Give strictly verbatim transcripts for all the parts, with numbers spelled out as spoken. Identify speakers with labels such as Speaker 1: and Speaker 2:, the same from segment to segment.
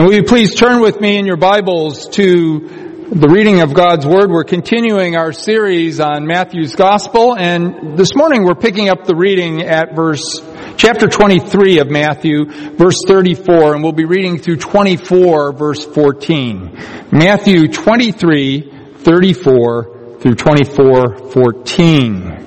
Speaker 1: Will you please turn with me in your Bibles to the reading of God's Word. We're continuing our series on Matthew's Gospel, and this morning we're picking up the reading at verse, chapter twenty-three of Matthew, verse thirty-four, and we'll be reading through twenty-four, verse fourteen. Matthew twenty-three, thirty-four through twenty-four, fourteen.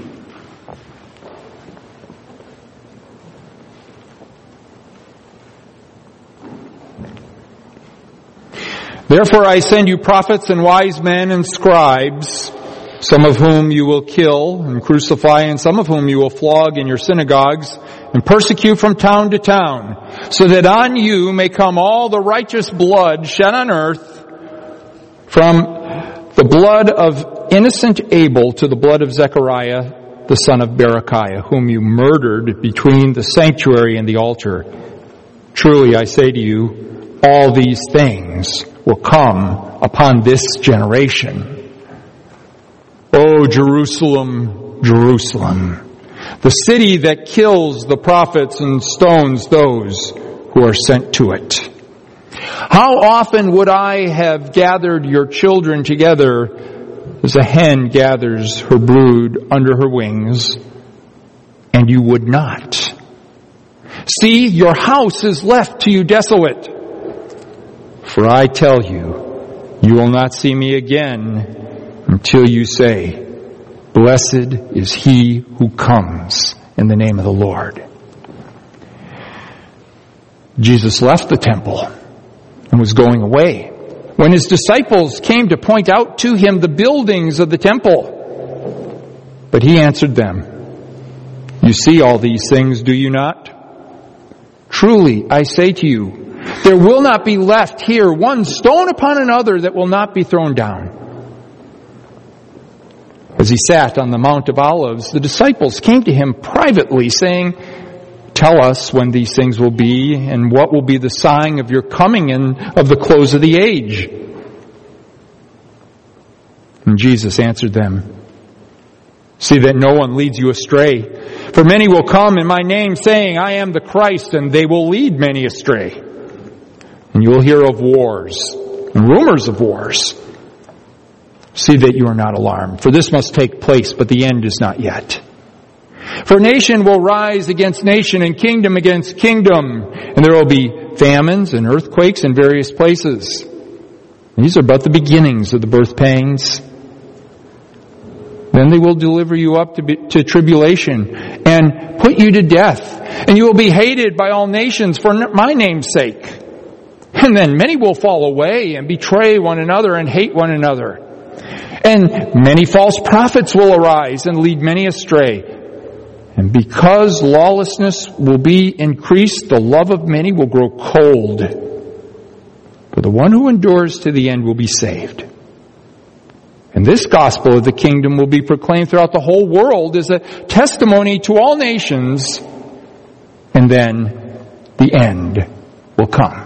Speaker 1: Therefore I send you prophets and wise men and scribes, some of whom you will kill and crucify, and some of whom you will flog in your synagogues and persecute from town to town, so that on you may come all the righteous blood shed on earth, from the blood of innocent Abel to the blood of Zechariah, the son of Berechiah, whom you murdered between the sanctuary and the altar. Truly I say to you, all these things will come upon this generation. O Jerusalem, Jerusalem, the city that kills the prophets and stones those who are sent to it. How often would I have gathered your children together as a hen gathers her brood under her wings, and you would not? See, your house is left to you desolate. For I tell you, you will not see me again until you say, blessed is he who comes in the name of the Lord. Jesus left the temple and was going away when his disciples came to point out to him the buildings of the temple. But he answered them, you see all these things, do you not? Truly, I say to you, there will not be left here one stone upon another that will not be thrown down. As he sat on the Mount of Olives, the disciples came to him privately, saying, tell us when these things will be, and what will be the sign of your coming and of the close of the age. And Jesus answered them, see that no one leads you astray. For many will come in my name, saying, I am the Christ, and they will lead many astray. And you will hear of wars and rumors of wars. See that you are not alarmed, for this must take place, but the end is not yet. For nation will rise against nation and kingdom against kingdom, and there will be famines and earthquakes in various places. These are but the beginnings of the birth pangs. Then they will deliver you up to, be, to tribulation and put you to death, and you will be hated by all nations for my name's sake. And then many will fall away and betray one another and hate one another. And many false prophets will arise and lead many astray. And because lawlessness will be increased, the love of many will grow cold. But the one who endures to the end will be saved. And this gospel of the kingdom will be proclaimed throughout the whole world as a testimony to all nations. And then the end will come.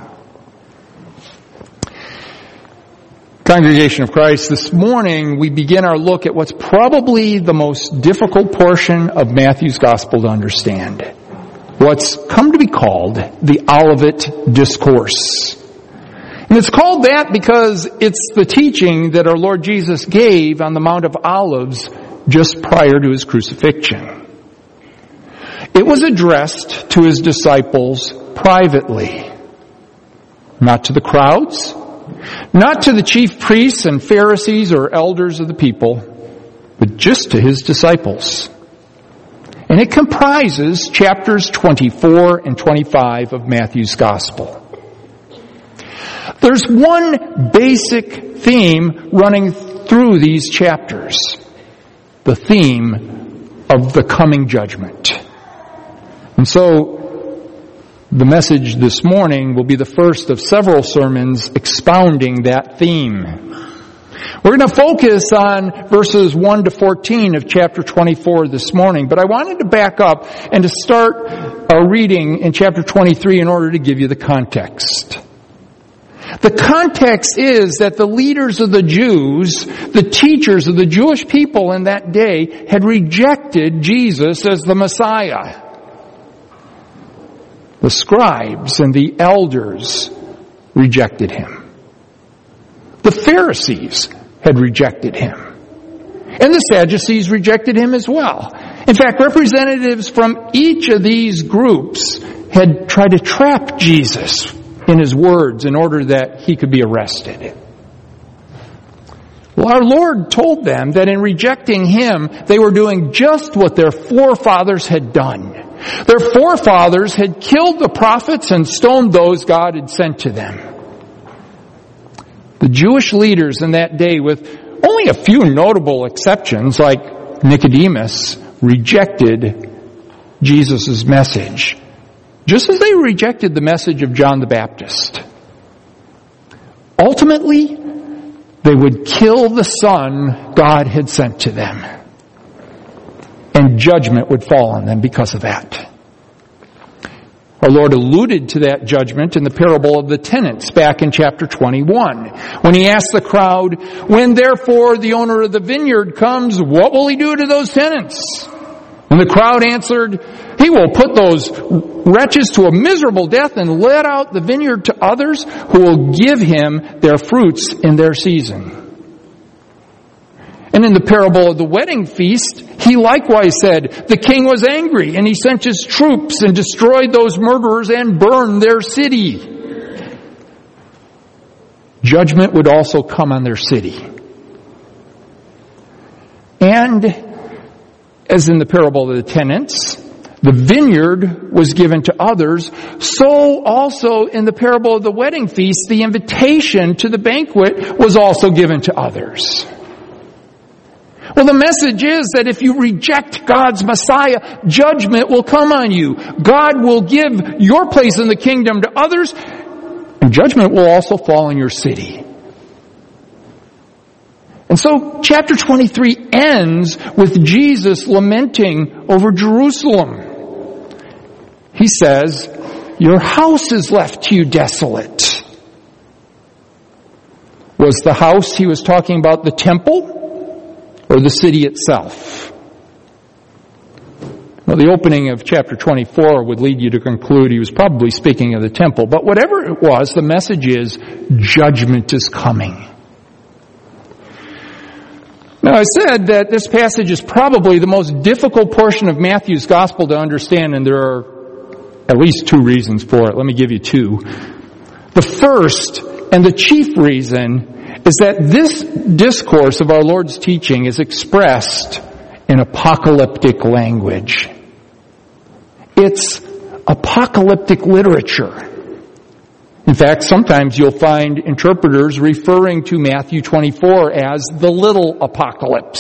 Speaker 1: Congregation of Christ, this morning we begin our look at what's probably the most difficult portion of Matthew's Gospel to understand. What's come to be called the Olivet Discourse. And it's called that because it's the teaching that our Lord Jesus gave on the Mount of Olives just prior to his crucifixion. It was addressed to his disciples privately, not to the crowds, not to the chief priests and Pharisees or elders of the people, but just to his disciples. And it comprises chapters twenty-four and twenty-five of Matthew's Gospel. There's one basic theme running through these chapters. The theme of the coming judgment. And so, the message this morning will be the first of several sermons expounding that theme. We're going to focus on verses one to fourteen of chapter twenty-four this morning, but I wanted to back up and to start our reading in chapter twenty-three in order to give you the context. The context is that the leaders of the Jews, the teachers of the Jewish people in that day, had rejected Jesus as the Messiah. The scribes and the elders rejected him. The Pharisees had rejected him. And the Sadducees rejected him as well. In fact, representatives from each of these groups had tried to trap Jesus in his words in order that he could be arrested. Well, our Lord told them that in rejecting him, they were doing just what their forefathers had done. Their forefathers had killed the prophets and stoned those God had sent to them. The Jewish leaders in that day, with only a few notable exceptions, like Nicodemus, rejected Jesus' message, just as they rejected the message of John the Baptist. Ultimately, they would kill the Son God had sent to them. And judgment would fall on them because of that. Our Lord alluded to that judgment in the parable of the tenants back in chapter twenty-one, when he asked the crowd, "When therefore the owner of the vineyard comes, what will he do to those tenants?" And the crowd answered, "He will put those wretches to a miserable death and let out the vineyard to others who will give him their fruits in their season." And in the parable of the wedding feast, he likewise said, "The king was angry, and he sent his troops and destroyed those murderers and burned their city." Judgment would also come on their city. And as in the parable of the tenants, the vineyard was given to others, so also in the parable of the wedding feast, the invitation to the banquet was also given to others. Well, the message is that if you reject God's Messiah, judgment will come on you. God will give your place in the kingdom to others, and judgment will also fall on your city. And so chapter twenty-three ends with Jesus lamenting over Jerusalem. He says, "Your house is left to you desolate." Was the house he was talking about the temple or the city itself? Well, the opening of chapter twenty-four would lead you to conclude he was probably speaking of the temple. But whatever it was, the message is judgment is coming. Now, I said that this passage is probably the most difficult portion of Matthew's gospel to understand, and there are at least two reasons for it. Let me give you two. The first and the chief reason is that this discourse of our Lord's teaching is expressed in apocalyptic language. It's apocalyptic literature. In fact, sometimes you'll find interpreters referring to Matthew twenty-four as the little apocalypse.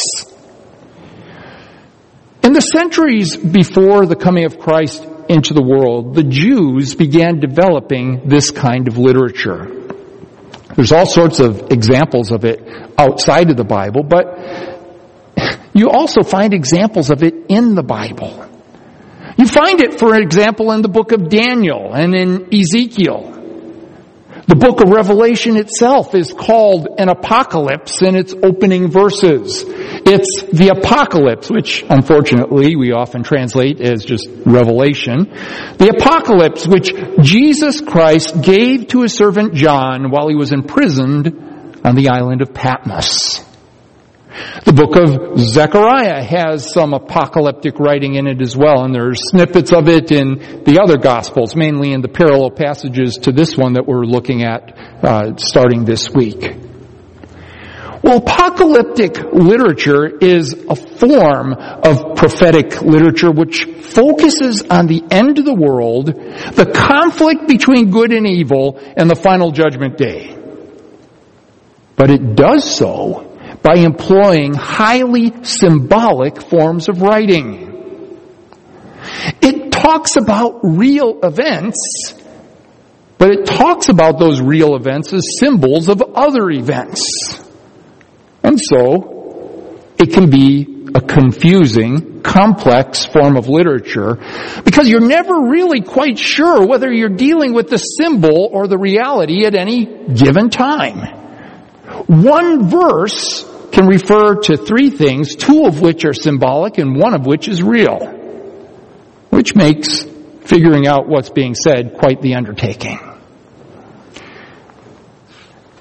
Speaker 1: In the centuries before the coming of Christ into the world, the Jews began developing this kind of literature. There's all sorts of examples of it outside of the Bible, but you also find examples of it in the Bible. You find it, for example, in the book of Daniel and in Ezekiel. The book of Revelation itself is called an apocalypse in its opening verses. It's the apocalypse, which unfortunately we often translate as just Revelation. The apocalypse which Jesus Christ gave to his servant John while he was imprisoned on the island of Patmos. The book of Zechariah has some apocalyptic writing in it as well, and there are snippets of it in the other Gospels, mainly in the parallel passages to this one that we're looking at uh, starting this week. Well, apocalyptic literature is a form of prophetic literature which focuses on the end of the world, the conflict between good and evil, and the final judgment day. But it does so by employing highly symbolic forms of writing. It talks about real events, but it talks about those real events as symbols of other events. And so, it can be a confusing, complex form of literature because you're never really quite sure whether you're dealing with the symbol or the reality at any given time. One verse can refer to three things, two of which are symbolic and one of which is real, which makes figuring out what's being said quite the undertaking.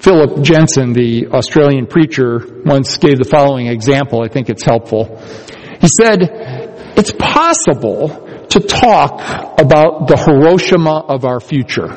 Speaker 1: Philip Jensen, the Australian preacher, once gave the following example. I think it's helpful. He said, it's possible to talk about the Hiroshima of our future.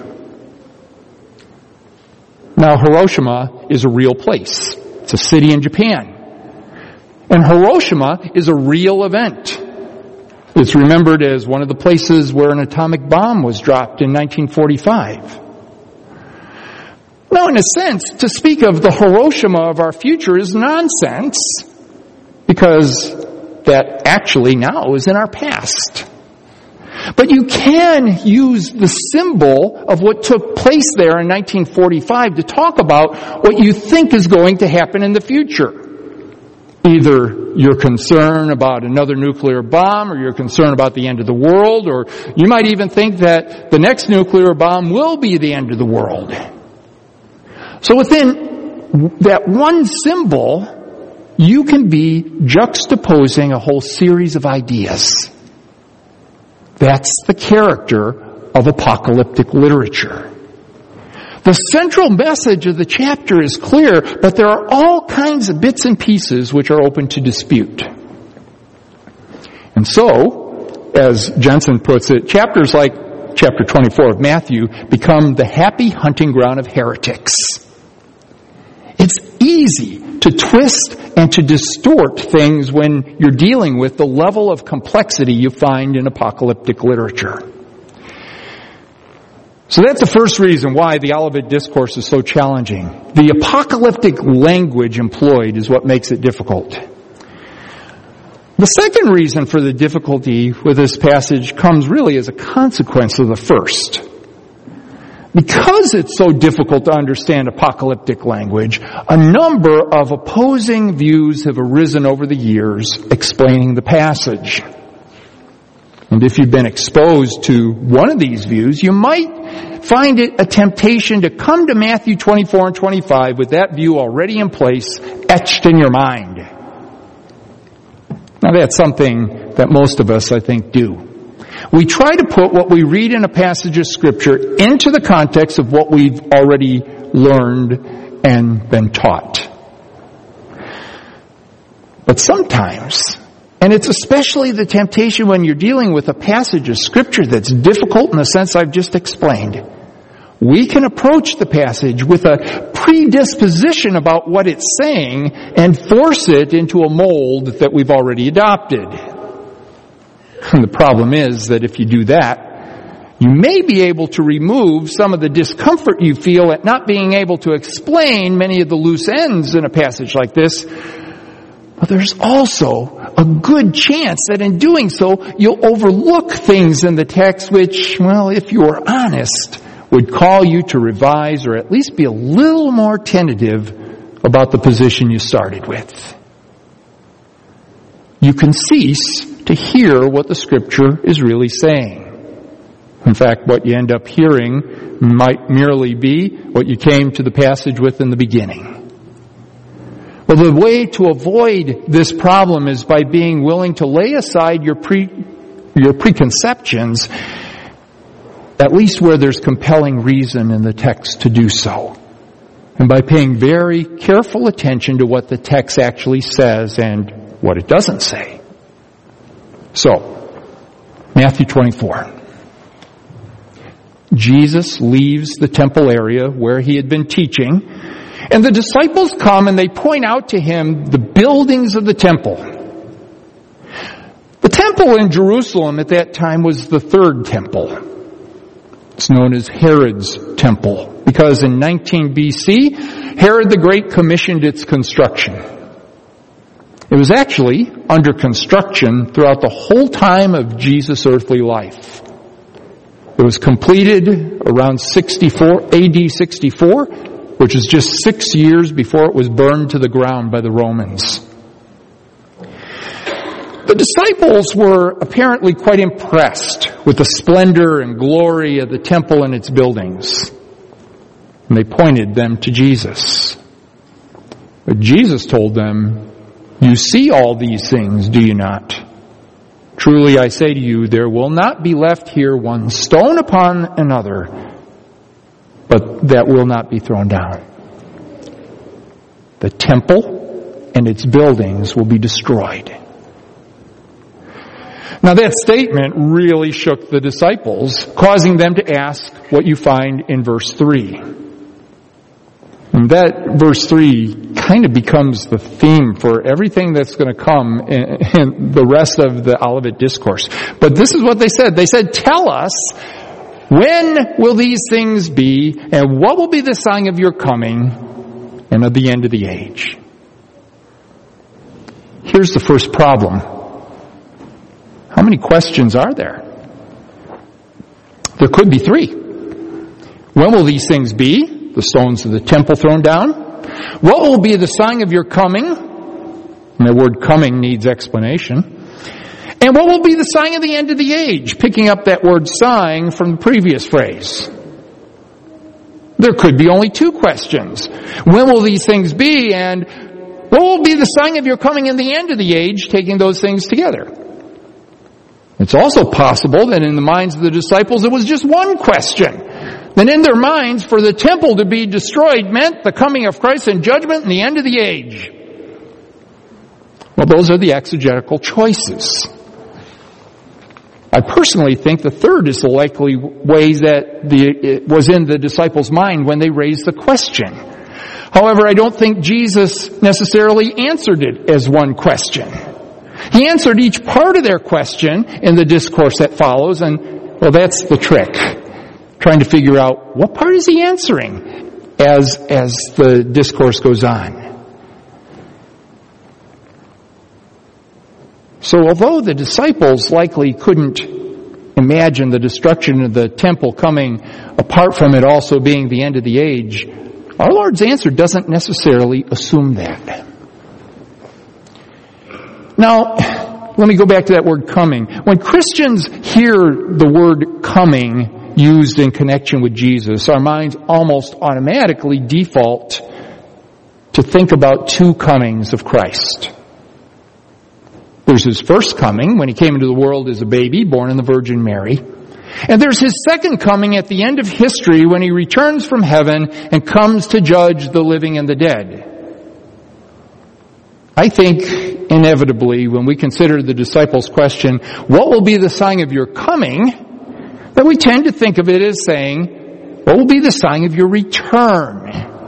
Speaker 1: Now, Hiroshima is a real place. It's a city in Japan. And Hiroshima is a real event. It's remembered as one of the places where an atomic bomb was dropped in nineteen forty-five. Now, in a sense, to speak of the Hiroshima of our future is nonsense, because that actually now is in our past. But you can use the symbol of what took place there in nineteen forty-five to talk about what you think is going to happen in the future. Either you're concerned about another nuclear bomb, or you're concerned about the end of the world, or you might even think that the next nuclear bomb will be the end of the world. So within that one symbol, you can be juxtaposing a whole series of ideas. That's the character of apocalyptic literature. The central message of the chapter is clear, but there are all kinds of bits and pieces which are open to dispute. And so, as Jensen puts it, chapters like chapter twenty-four of Matthew become the happy hunting ground of heretics. It's easy to twist and to distort things when you're dealing with the level of complexity you find in apocalyptic literature. So that's the first reason why the Olivet Discourse is so challenging. The apocalyptic language employed is what makes it difficult. The second reason for the difficulty with this passage comes really as a consequence of the first. Because it's so difficult to understand apocalyptic language, a number of opposing views have arisen over the years explaining the passage. And if you've been exposed to one of these views, you might find it a temptation to come to Matthew twenty-four and twenty-five with that view already in place, etched in your mind. Now that's something that most of us, I think, do. We try to put what we read in a passage of Scripture into the context of what we've already learned and been taught. But sometimes, and it's especially the temptation when you're dealing with a passage of Scripture that's difficult in the sense I've just explained, we can approach the passage with a predisposition about what it's saying and force it into a mold that we've already adopted. And the problem is that if you do that, you may be able to remove some of the discomfort you feel at not being able to explain many of the loose ends in a passage like this. But there's also a good chance that in doing so, you'll overlook things in the text which, well, if you were honest, would call you to revise or at least be a little more tentative about the position you started with. You can cease to hear what the Scripture is really saying. In fact, what you end up hearing might merely be what you came to the passage with in the beginning. Well, the way to avoid this problem is by being willing to lay aside your pre, your preconceptions, at least where there's compelling reason in the text to do so. And by paying very careful attention to what the text actually says and what it doesn't say. So, Matthew twenty-four. Jesus leaves the temple area where he had been teaching, and the disciples come and they point out to him the buildings of the temple. The temple in Jerusalem at that time was the third temple. It's known as Herod's temple, because in nineteen B C, Herod the Great commissioned its construction. It was actually under construction throughout the whole time of Jesus' earthly life. It was completed around sixty-four, A D sixty-four, which is just six years before it was burned to the ground by the Romans. The disciples were apparently quite impressed with the splendor and glory of the temple and its buildings. And they pointed them to Jesus. But Jesus told them, "You see all these things, do you not? Truly I say to you, there will not be left here one stone upon another, but that will not be thrown down." the temple and its buildings will be destroyed. Now that statement really shook the disciples, causing them to ask what you find in verse three. And that verse three kind of becomes the theme for everything that's going to come in, in the rest of the Olivet Discourse. But this is what they said. They said, tell us, when will these things be, and what will be the sign of your coming and of the end of the age? Here's the first problem. How many questions are there? There could be three. When will these things be? The stones of the temple thrown down? What will be the sign of your coming? And the word coming needs explanation. And what will be the sign of the end of the age? Picking up that word sign from the previous phrase. There could be only two questions. When will these things be? And what will be the sign of your coming and the end of the age? Taking those things together. It's also possible that in the minds of the disciples it was just one question. That in their minds, for the temple to be destroyed meant the coming of Christ in judgment and the end of the age. Well, those are the exegetical choices. I personally think the third is the likely way that the, it was in the disciples' mind when they raised the question. However, I don't think Jesus necessarily answered it as one question. He answered each part of their question in the discourse that follows, and, well, that's the trick. Trying to figure out what part is he answering as, as the discourse goes on. So although the disciples likely couldn't imagine the destruction of the temple coming apart from it also being the end of the age, our Lord's answer doesn't necessarily assume that. Now, let me go back to that word coming. When Christians hear the word coming used in connection with Jesus, our minds almost automatically default to think about two comings of Christ. There's his first coming when he came into the world as a baby, born in the Virgin Mary. And there's his second coming at the end of history when he returns from heaven and comes to judge the living and the dead. I think, inevitably, when we consider the disciples' question, what will be the sign of your coming, that we tend to think of it as saying, what will be the sign of your return?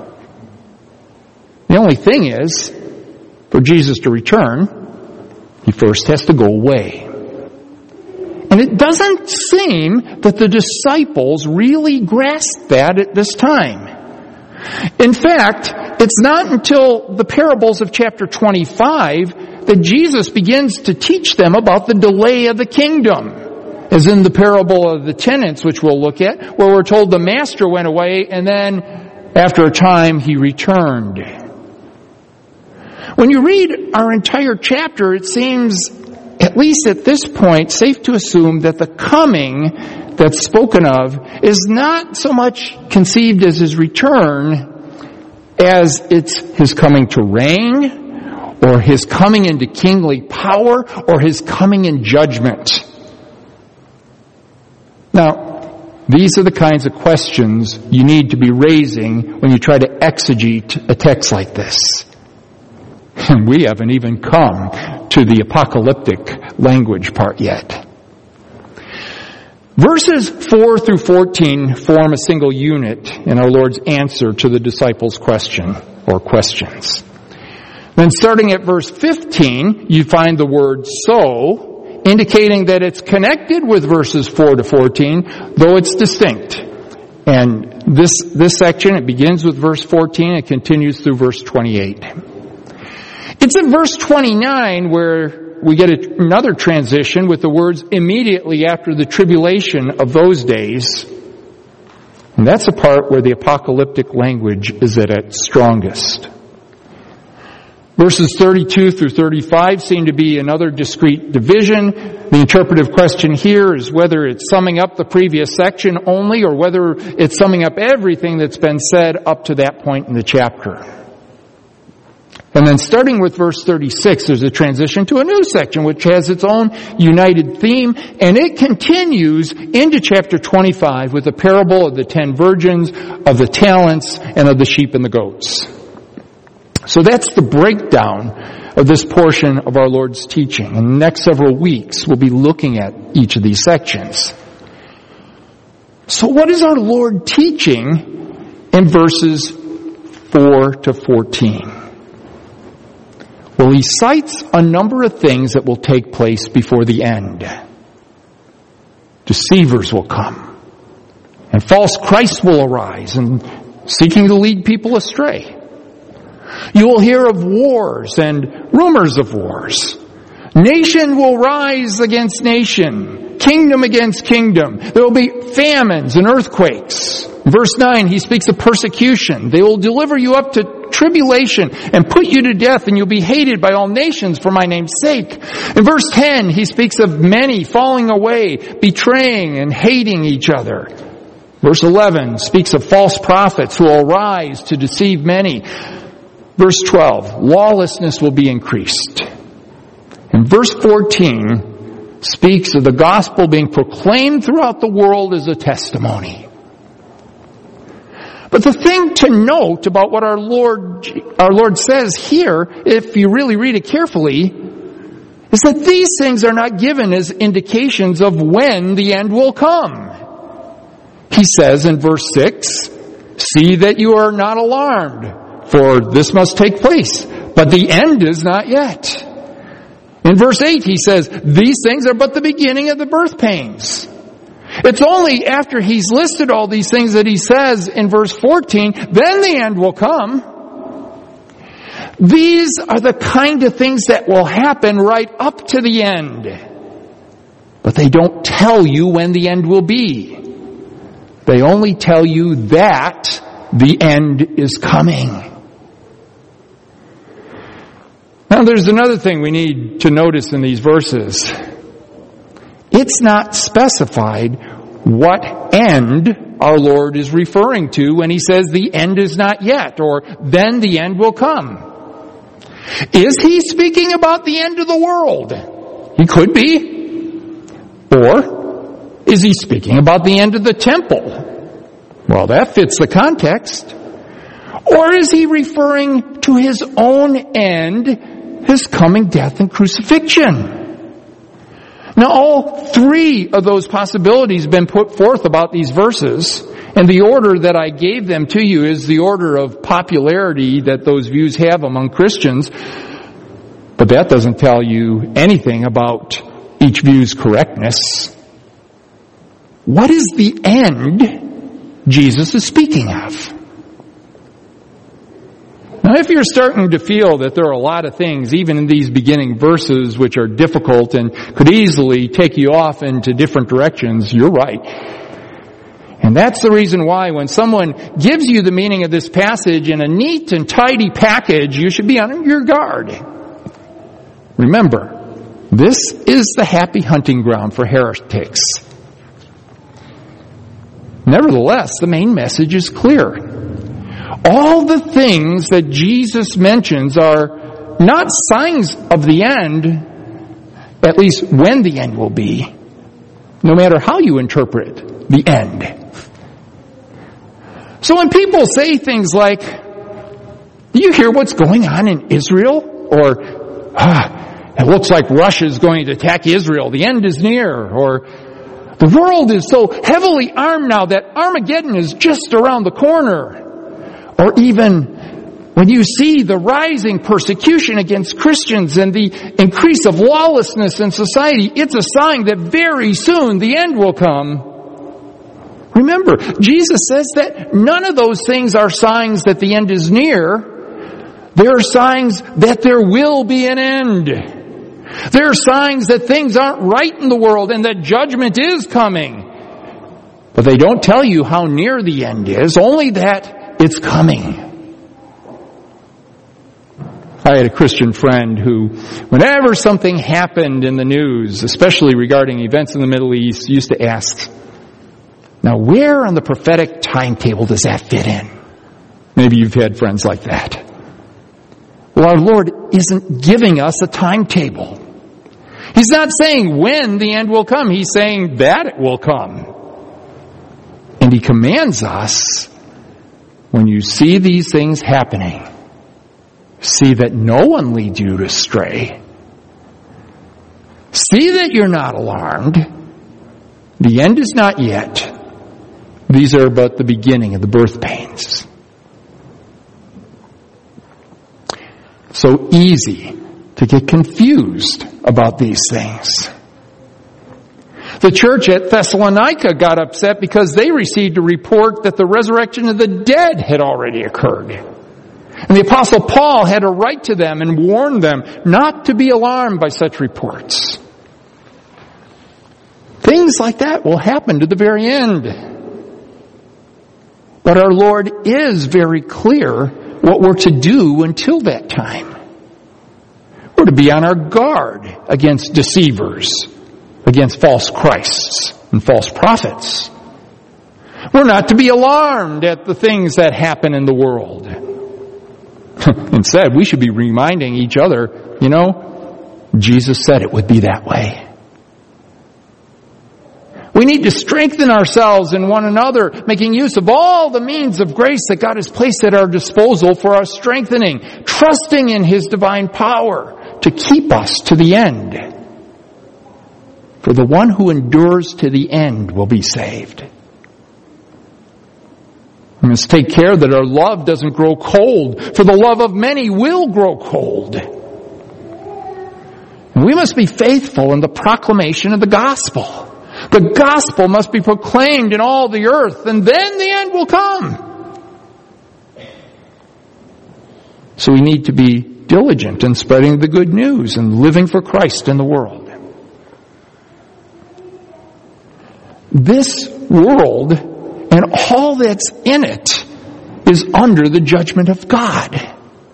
Speaker 1: The only thing is, for Jesus to return, he first has to go away. And it doesn't seem that the disciples really grasped that at this time. In fact, it's not until the parables of chapter twenty-five that Jesus begins to teach them about the delay of the kingdom. As in the parable of the tenants, which we'll look at, where we're told the master went away and then after a time he returned. When you read our entire chapter, it seems, at least at this point, safe to assume that the coming that's spoken of is not so much conceived as his return as it's his coming to reign, or his coming into kingly power, or his coming in judgment. Now, these are the kinds of questions you need to be raising when you try to exegete a text like this. And we haven't even come to the apocalyptic language part yet. Verses four through fourteen form a single unit in our Lord's answer to the disciples' question, or questions. Then starting at verse fifteen, you find the word so, indicating that it's connected with verses four to fourteen, though it's distinct. And this, this section, it begins with verse fourteen, it continues through verse twenty-eight. It's in verse twenty-nine where we get another transition with the words immediately after the tribulation of those days. And that's the part where the apocalyptic language is at its strongest. Verses thirty-two through thirty-five seem to be another discrete division. The interpretive question here is whether it's summing up the previous section only or whether it's summing up everything that's been said up to that point in the chapter. And then starting with verse thirty-six, there's a transition to a new section which has its own united theme, and it continues into chapter twenty-five with the parable of the ten virgins, of the talents, and of the sheep and the goats. So that's the breakdown of this portion of our Lord's teaching. In the next several weeks, we'll be looking at each of these sections. So what is our Lord teaching in verses four to fourteen? Well, he cites a number of things that will take place before the end. Deceivers will come, and false Christs will arise, and seeking to lead people astray. You will hear of wars and rumors of wars. Nation will rise against nation, kingdom against kingdom. There will be famines and earthquakes. In verse nine, he speaks of persecution. They will deliver you up to tribulation and put you to death, and you'll be hated by all nations for my name's sake. In verse ten, he speaks of many falling away, betraying and hating each other. Verse eleven speaks of false prophets who will rise to deceive many. Verse twelve, lawlessness will be increased. And verse fourteen speaks of the gospel being proclaimed throughout the world as a testimony. But the thing to note about what our Lord, our Lord says here, if you really read it carefully, is that these things are not given as indications of when the end will come. He says in verse six, see that you are not alarmed, for this must take place, but the end is not yet. In verse eight, he says, these things are but the beginning of the birth pains. It's only after he's listed all these things that he says in verse fourteen, then the end will come. These are the kind of things that will happen right up to the end. But they don't tell you when the end will be. They only tell you that the end is coming. Now there's another thing we need to notice in these verses. It's not specified what end our Lord is referring to when he says the end is not yet, or then the end will come. Is he speaking about the end of the world? He could be. Or is he speaking about the end of the temple? Well, that fits the context. Or is he referring to his own end, his coming death and crucifixion? Now, all three of those possibilities have been put forth about these verses, and the order that I gave them to you is the order of popularity that those views have among Christians, but that doesn't tell you anything about each view's correctness. What is the end Jesus is speaking of? Now, if you're starting to feel that there are a lot of things, even in these beginning verses, which are difficult and could easily take you off into different directions, you're right. And that's the reason why when someone gives you the meaning of this passage in a neat and tidy package, you should be on your guard. Remember, this is the happy hunting ground for heretics. Nevertheless, the main message is clear. All the things that Jesus mentions are not signs of the end, at least when the end will be, no matter how you interpret the end. So when people say things like, do you hear what's going on in Israel? Or, ah, it looks like Russia's going to attack Israel. The end is near. Or, the world is so heavily armed now that Armageddon is just around the corner. Or even when you see the rising persecution against Christians and the increase of lawlessness in society, it's a sign that very soon the end will come. Remember, Jesus says that none of those things are signs that the end is near. They are signs that there will be an end. They are signs that things aren't right in the world and that judgment is coming. But they don't tell you how near the end is, only that it's coming. I had a Christian friend who, whenever something happened in the news, especially regarding events in the Middle East, used to ask, now where on the prophetic timetable does that fit in? Maybe you've had friends like that. Well, our Lord isn't giving us a timetable. He's not saying when the end will come. He's saying that it will come. And He commands us, when you see these things happening, See that no one leads you astray. See that you're not alarmed. The end is not yet. These are but the beginning of the birth pains. So easy to get confused about these things. The church at Thessalonica got upset because they received a report that the resurrection of the dead had already occurred. And the Apostle Paul had to write to them and warn them not to be alarmed by such reports. Things like that will happen to the very end. But our Lord is very clear what we're to do until that time. We're to be on our guard against deceivers, against false Christs and false prophets. We're not to be alarmed at the things that happen in the world. Instead, we should be reminding each other, you know, Jesus said it would be that way. We need to strengthen ourselves in one another, making use of all the means of grace that God has placed at our disposal for our strengthening, trusting in His divine power to keep us to the end. For the one who endures to the end will be saved. We must take care that our love doesn't grow cold, for the love of many will grow cold. And we must be faithful in the proclamation of the gospel. The gospel must be proclaimed in all the earth, and then the end will come. So we need to be diligent in spreading the good news and living for Christ in the world. This world and all that's in it is under the judgment of God.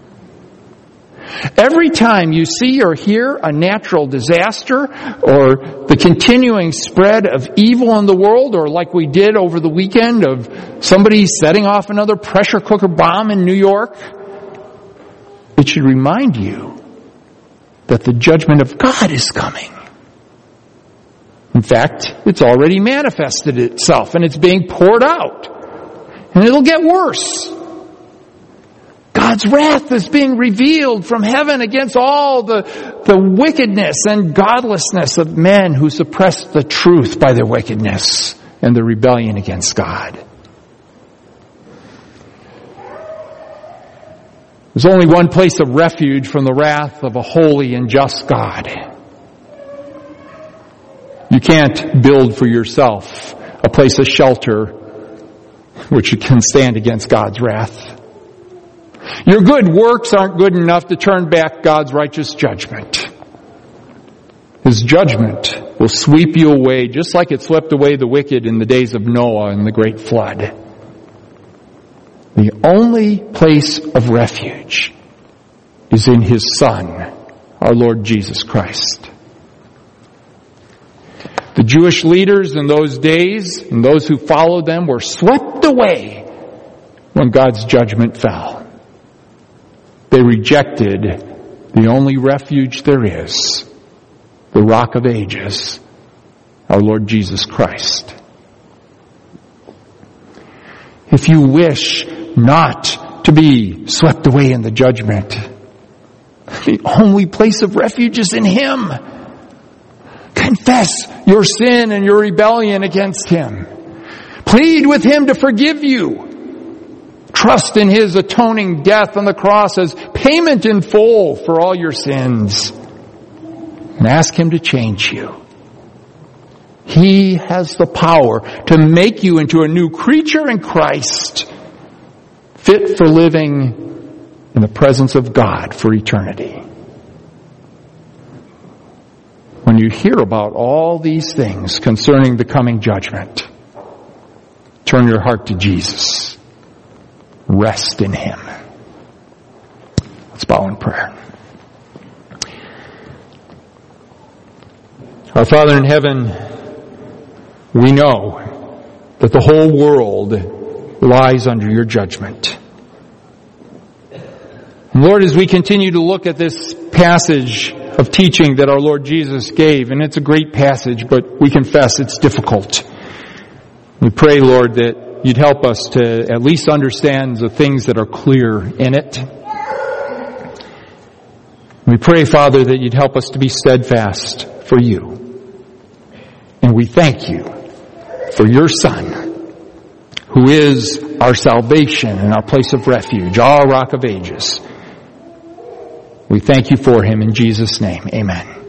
Speaker 1: Every time you see or hear a natural disaster or the continuing spread of evil in the world, or like we did over the weekend of somebody setting off another pressure cooker bomb in New York, it should remind you that the judgment of God is coming. In fact, it's already manifested itself and it's being poured out. And it'll get worse. God's wrath is being revealed from heaven against all the, the wickedness and godlessness of men who suppress the truth by their wickedness and their rebellion against God. There's only one place of refuge from the wrath of a holy and just God. You can't build for yourself a place of shelter which can stand against God's wrath. Your good works aren't good enough to turn back God's righteous judgment. His judgment will sweep you away just like it swept away the wicked in the days of Noah and the great flood. The only place of refuge is in His Son, our Lord Jesus Christ. The Jewish leaders in those days and those who followed them were swept away when God's judgment fell. They rejected the only refuge there is, the Rock of Ages, our Lord Jesus Christ. If you wish not to be swept away in the judgment, the only place of refuge is in Him. Confess your sin and your rebellion against Him. Plead with Him to forgive you. Trust in His atoning death on the cross as payment in full for all your sins. And ask Him to change you. He has the power to make you into a new creature in Christ, fit for living in the presence of God for eternity. When you hear about all these things concerning the coming judgment, turn your heart to Jesus. Rest in Him. Let's bow in prayer. Our Father in heaven, we know that the whole world lies under your judgment. And Lord, as we continue to look at this passage of teaching that our Lord Jesus gave, and it's a great passage, but we confess it's difficult. We pray, Lord, that You'd help us to at least understand the things that are clear in it. We pray, Father, that you'd help us to be steadfast for you. And we thank you for your Son, who is our salvation and our place of refuge, our Rock of Ages. We thank you for him in Jesus' name. Amen.